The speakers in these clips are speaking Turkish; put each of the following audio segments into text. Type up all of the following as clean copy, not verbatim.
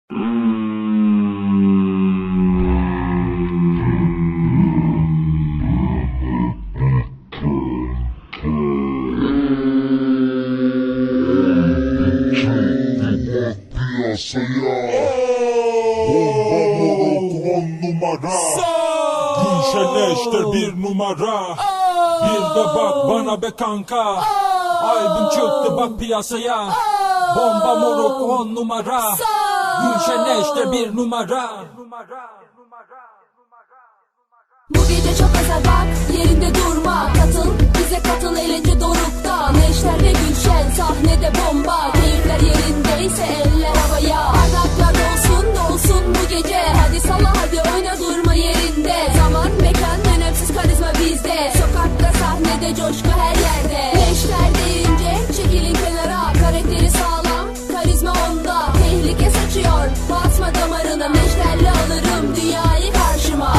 Gülşenleştir bir numara. Bir de bak bana be kanka. Albüm çıktı bak piyasaya. Bomba moruk 10 numara. Gülşenleştir bir numara. Bu gece çok özel bak, yerinde durma. Katıl, bize katıl, eğlence dorukta. Neşter ve Gülşen, sahnede bomba. Keyifler yerindeyse eller havaya. Bardaklar dolsun bu gece. Hadi salla hadi oyna, durma yerinde. Zaman mekan önemsiz, karizma bizde. Sokakta sahnede coşku her yerde. Neşter deyince çekilin kenara. Karakteri sağlam, karizma onda. Tehlike saçıyor, basma damarına. Neşterle alırım dünyayı karşıma.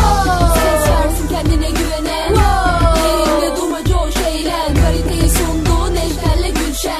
Kendine güvenen, yerinde durma, coş eğlen. Kaliteyi sundu Neşter'le Gülşen.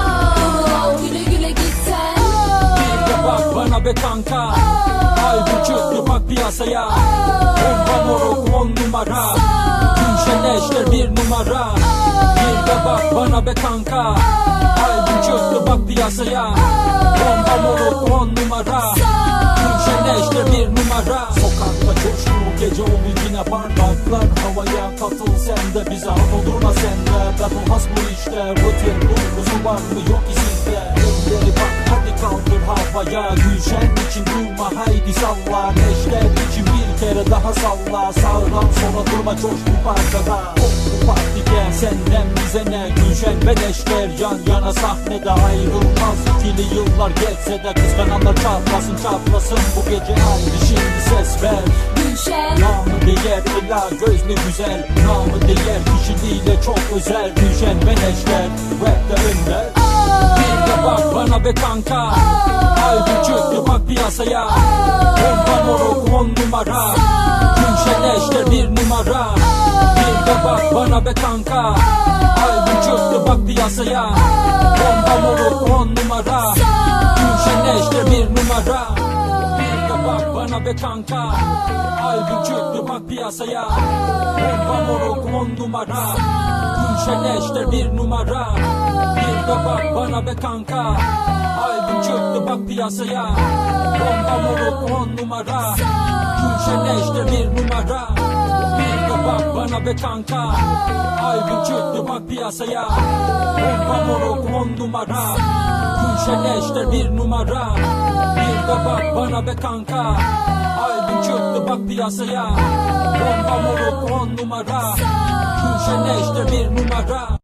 Sağ güle güle gitsen. Bir de bak bana be kanka. Albüm çıktı bak piyasaya. Bomba moruk 10 numara. Gülşenleştir bir numara. Bir de bak bana be kanka. Albüm çıktı bak piyasaya. Bomba moruk 10 numara. Gülşenleştir bir numara. Sokakta coşku gece olur yine bardaklar havaya. Katıl sen de bize, hava durma sen de. Battle has bu işte, rutin duygusu var mı yok ki sizde. Elleri bak hadi kaldır havaya. Gülşen için durma haydi salla. Neşter için bir kere daha salla. Sağdan sola durma, coş bu parçada. Bu parti gel senden bize ne. Gülşen ve Neşter yan yana sahnede ayrılmaz. İkili yıllar geçse de kıskananlar çatlasın bu gece. Haydi şimdi ses ver. Gülşen Namı değer ela gözlü güzel. Namı değer kişiliğiyle çok özel. Gülşen ve Neşter rapte önder. Bir de bak bana be kanka. Albüm çıktı bak piyasaya. Bomba moruk 10 numara. Gülşenleştir bir numara. Bir de bak bana be kanka. Albüm çıktı bak piyasaya. Bomba moruk 10 numara. Gülşenleştir bir numara. Bir de bak bana be kanka. Albüm çıktı bak piyasaya. Bomba moruk 10 numara. Gülşenleştir bir numara. Bir de bak bana be kanka. Albüm çıktı bak piyasaya. Bomba moruk 10 numara. Gülşenleştir bir numara. Bir de bak bana be kanka. Albüm çıktı bak piyasaya. Bomba moruk 10 numara. Gülşenleştir bir numara. Bir de bak bana be kanka. Albüm çıktı bak piyasaya. Bomba moruk 10 numara. Gülşenleştir bir numara.